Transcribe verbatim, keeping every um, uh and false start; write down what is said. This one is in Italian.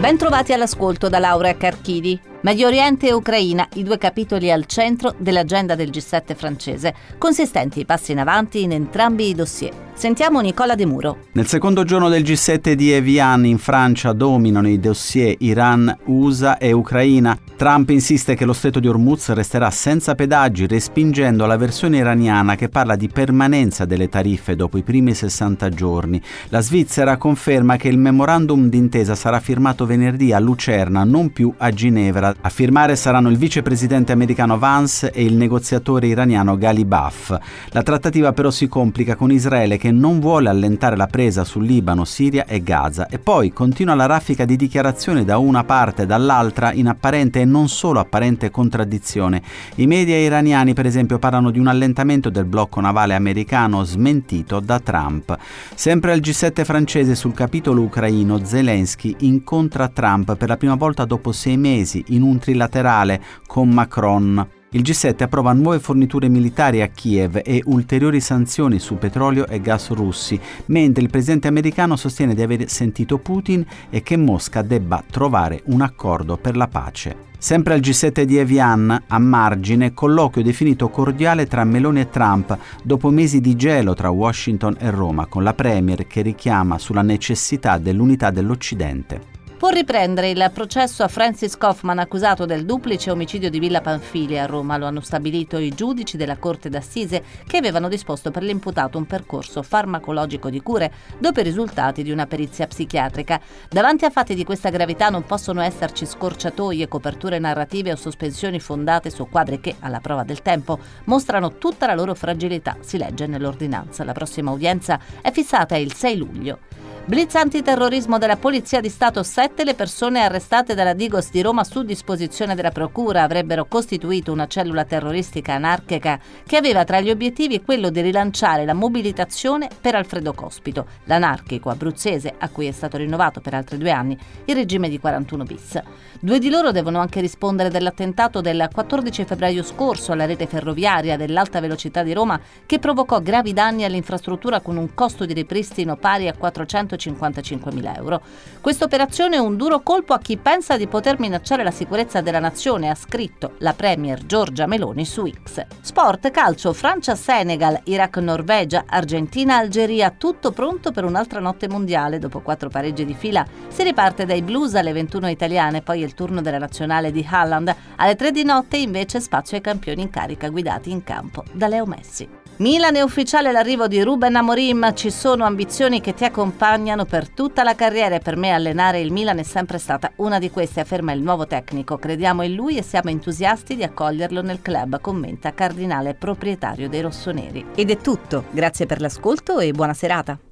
Ben trovati all'ascolto da Laura Carchidi. Medio Oriente e Ucraina, i due capitoli al centro dell'agenda del G sette francese, consistenti passi in avanti in entrambi i dossier. Sentiamo Nicola De Muro. Nel secondo giorno del G sette di Evian in Francia dominano i dossier Iran, U S A e Ucraina. Trump insiste che lo stretto di Hormuz resterà senza pedaggi, respingendo la versione iraniana che parla di permanenza delle tariffe dopo i primi sessanta giorni. La Svizzera conferma che il memorandum d'intesa sarà firmato venerdì a Lucerna, non più a Ginevra. A firmare saranno il vicepresidente americano Vance e il negoziatore iraniano Ghalibaf. La trattativa però si complica con Israele che non vuole allentare la presa su Libano, Siria e Gaza, e poi continua la raffica di dichiarazioni da una parte e dall'altra in apparente e non solo apparente contraddizione. I media iraniani per esempio parlano di un allentamento del blocco navale americano smentito da Trump. Sempre al G sette francese sul capitolo ucraino, Zelensky incontra Trump per la prima volta dopo sei mesi in un trilaterale con Macron. Il G sette approva nuove forniture militari a Kiev e ulteriori sanzioni su petrolio e gas russi, mentre il presidente americano sostiene di aver sentito Putin e che Mosca debba trovare un accordo per la pace. Sempre al G sette di Evian, a margine, colloquio definito cordiale tra Meloni e Trump dopo mesi di gelo tra Washington e Roma, con la premier che richiama sulla necessità dell'unità dell'Occidente. Può riprendere il processo a Francis Kaufman accusato del duplice omicidio di Villa Pamphili a Roma. Lo hanno stabilito i giudici della Corte d'Assise che avevano disposto per l'imputato un percorso farmacologico di cure dopo i risultati di una perizia psichiatrica. Davanti a fatti di questa gravità non possono esserci scorciatoie, coperture narrative o sospensioni fondate su quadri che, alla prova del tempo, mostrano tutta la loro fragilità, si legge nell'ordinanza. La prossima udienza è fissata il sei luglio. Blitz antiterrorismo della Polizia di Stato. Sette le persone arrestate dalla Digos di Roma su disposizione della Procura avrebbero costituito una cellula terroristica anarchica che aveva tra gli obiettivi quello di rilanciare la mobilitazione per Alfredo Cospito, l'anarchico abruzzese a cui è stato rinnovato per altri due anni il regime di quarantuno bis. Due di loro devono anche rispondere dell'attentato del quattordici febbraio scorso alla rete ferroviaria dell'alta velocità di Roma che provocò gravi danni all'infrastruttura con un costo di ripristino pari a quattrocentocinquantacinquemila euro. Questa operazione è un duro colpo a chi pensa di poter minacciare la sicurezza della nazione, ha scritto la premier Giorgia Meloni su X. Sport, calcio, Francia-Senegal, Iraq-Norvegia, Argentina-Algeria, tutto pronto per un'altra notte mondiale. Dopo quattro pareggi di fila si riparte dai blues alle ventuno italiane, poi è il turno della nazionale di Haaland. Alle tre di notte invece spazio ai campioni in carica guidati in campo da Leo Messi. Milan è ufficiale l'arrivo di Ruben Amorim, ci sono ambizioni che ti accompagnano per tutta la carriera e per me allenare il Milan è sempre stata una di queste, afferma il nuovo tecnico. Crediamo in lui e siamo entusiasti di accoglierlo nel club, commenta Cardinale, proprietario dei rossoneri. Ed è tutto, grazie per l'ascolto e buona serata.